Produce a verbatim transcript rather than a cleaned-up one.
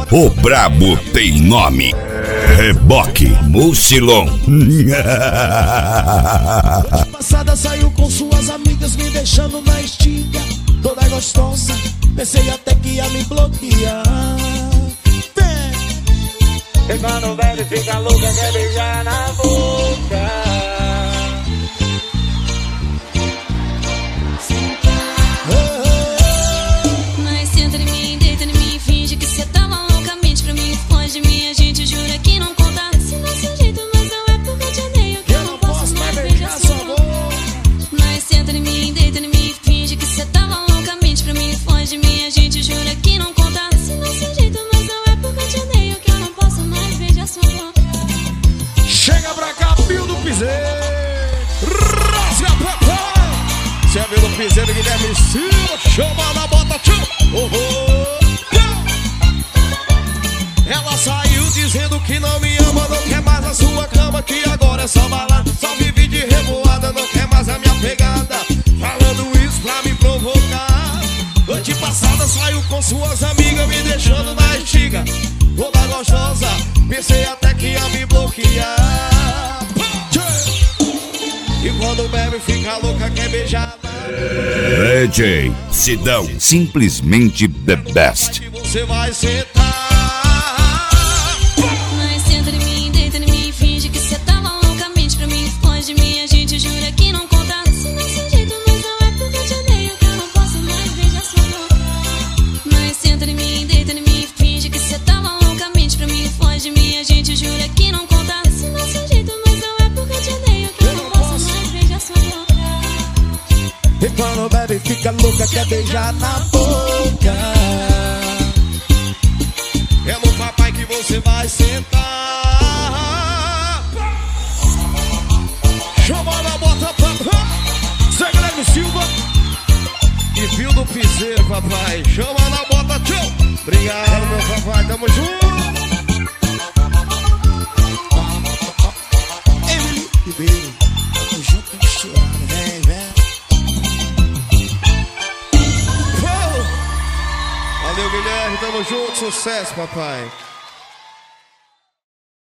O brabo tem nome. Reboque Mucilon. Passada saiu com suas amigas, me deixando na estiga, toda gostosa. Pensei até que ia me bloquear. Vem. E quando o velho fica louca, quer beijar na boca. Mas senta em mim, deita em mim, finge que cê tá loucamente pra mim. Foge de mim, a gente jura que não conta. Se não seu jeito, mas não é porque eu te odeio que eu não posso mais beijar sua boca. Mas senta em mim, deita em mim, finge que cê tá loucamente pra mim. Foge de mim, a gente jura que não conta. Se não seu jeito, mas não é porque eu te odeio que eu não posso mais beijar sua boca. Chega pra cá, Pio do Piseiro. Rasga papai. Cê é Pio do Piseiro, Guilherme Silva. Chama na bota, tchau. Oh, oh. Ela saiu dizendo que não me ama, não quer mais a sua cama, que agora é só balada, só vive de revoada, não quer mais a minha pegada, falando isso pra me provocar. Noite passada saiu com suas amigas, me deixando na estiga, toda gostosa. Pensei até que ia me bloquear. E quando bebe fica louca, quer beijar. D J Sidão, simplesmente the best. Você vai sentar. Mas senta em mim, deita em mim, finge que cê tá loucamente pra mim. Foge de mim, a gente jura que não conta. Se não seu jeito, mas não é porque eu te odeio que eu não posso mais beijar sua boca. Mas senta em mim, deita em mim, finge que cê tá loucamente pra mim. Foge de mim, a gente jura que não conta. Se não seu jeito, mas não é porque eu te odeio que eu não posso mais beijar sua boca. E quando bebe fica louca, quer beijar na boca. É no papai que você vai sentar. Chama na bota, papai. Zé Guilherme Silva e Pio do Piseiro, papai. Chama na bota, tchau. Obrigado, meu papai, tamo junto. Emily Ribeiro, tamo junto, misturado, vem, vem. Valeu, Guilherme, tamo junto, sucesso, papai.